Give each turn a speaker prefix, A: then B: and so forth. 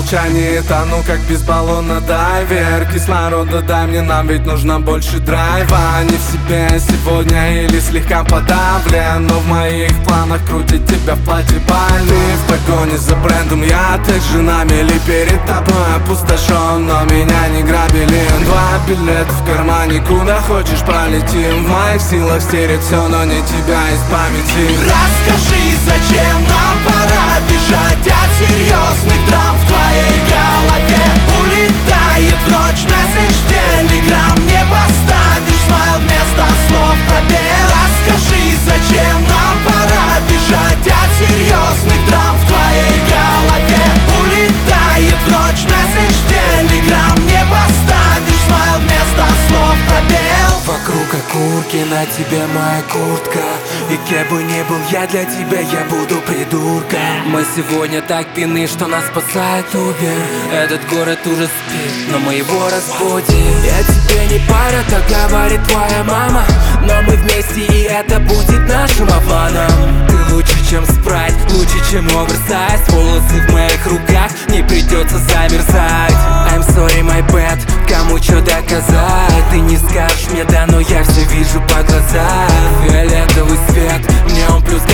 A: молчании тону, как без баллона дайвер. Кислорода дай мне, нам ведь нужно больше драйва. Не в себе сегодня или слегка подавлен, но в моих планах крутить тебя в платье бальном. Ты в погоне за брендом, я так же на мели перед тобой опустошен, но меня не грабили. 2 билета в кармане, куда хочешь полетим. В моих силах стереть все, но не тебя из памяти.
B: Расскажи, зачем нам пора бежать от серьезных драм в твоей голове? Улетает в ночь месседж, телеграм. Не поставишь смайл вместо слов пробел. Расскажи, зачем нам пора бежать от серьезных драм в твоей голове? Улетает в ночь месседж, телеграм. Не поставишь смайл вместо слов пробел.
C: Вокруг окурки, на тебе моя куртка. И кем бы ни был я для тебя, я буду придурком. Мы сегодня так пьяны, что нас спасает Убер. Этот город уже спит, но мы его разбудим. Я тебе не паря, так говорит твоя мама, но мы вместе, и это будет нашим обманом. Ты лучше, чем спрайт, лучше, чем оверсайз. Волосы в моих руках, не придется замерзать. I'm sorry, my bad, кому что доказать? Ты не скажешь мне да, но я все вижу по глазам. Фиолетовый свет, мне он плюс